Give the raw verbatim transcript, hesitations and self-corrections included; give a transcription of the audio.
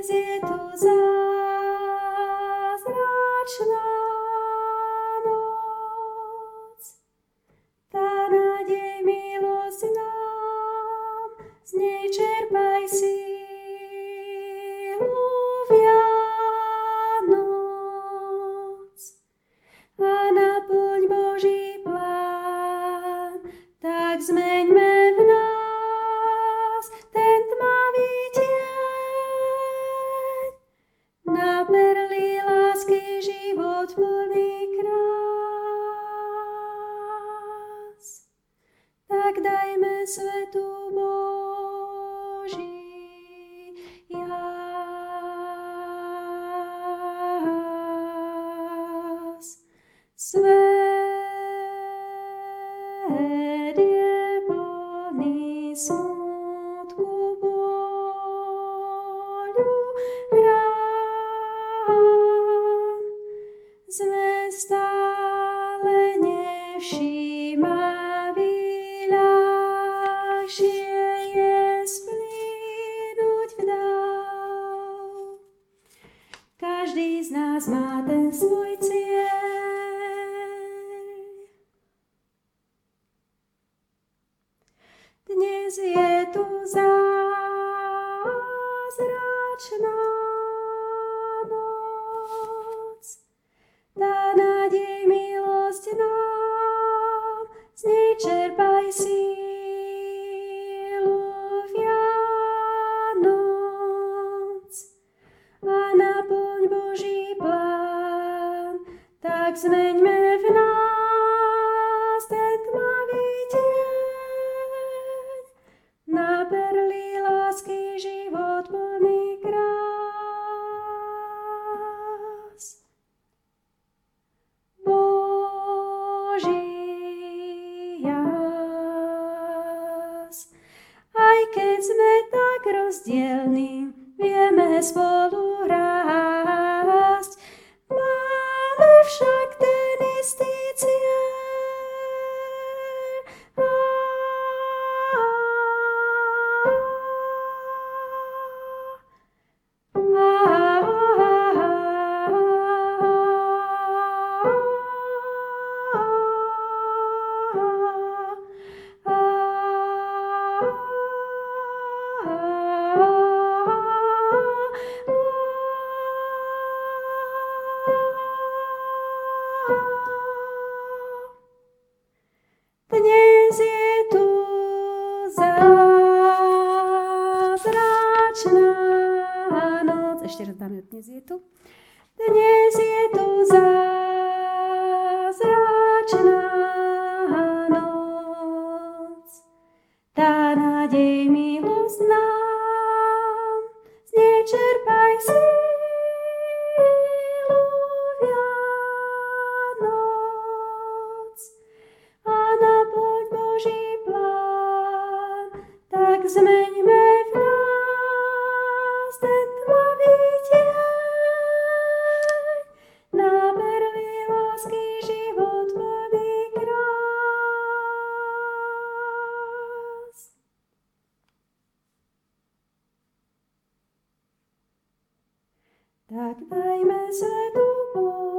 je tu zázračná noc, tá nádej, milosť nám, z nej čerpaj sílu Vianoc a naplň Boží plán, tak zmeňme v nás ten tmavý tieň na perly lásky život plný krás. Tak dajme svetu Boží jas. Svet je plný smutku, bôľu, rán. Sme stále nevšímaví, ľahšie je splínuť v dáv. Každý z nás má ten svoj cieľ. Dnes je tu zázračná noc, tá nádej, milosť nám, z nej čerpaj sílu Vianoc a naplň Boží plán, tak zmeňme v nás ten tmavý tieň na perly lásky život plný krás. Boží jas. Aj keď sme tak rozdielni, vieme spolu rásť, máme však ten istý cieľ. Dnes je tu zázračná noc. Ešte raz dáme, dnes je tu. Dnes je tu zázračná noc, tá nádej, milosť nám, z nej čerpaj sílu Vianoc a naplň Boží plán, tak zmeňme v nás ten tmavý tieň na perly lásky život plný krás. Tak dajme svetu Bohu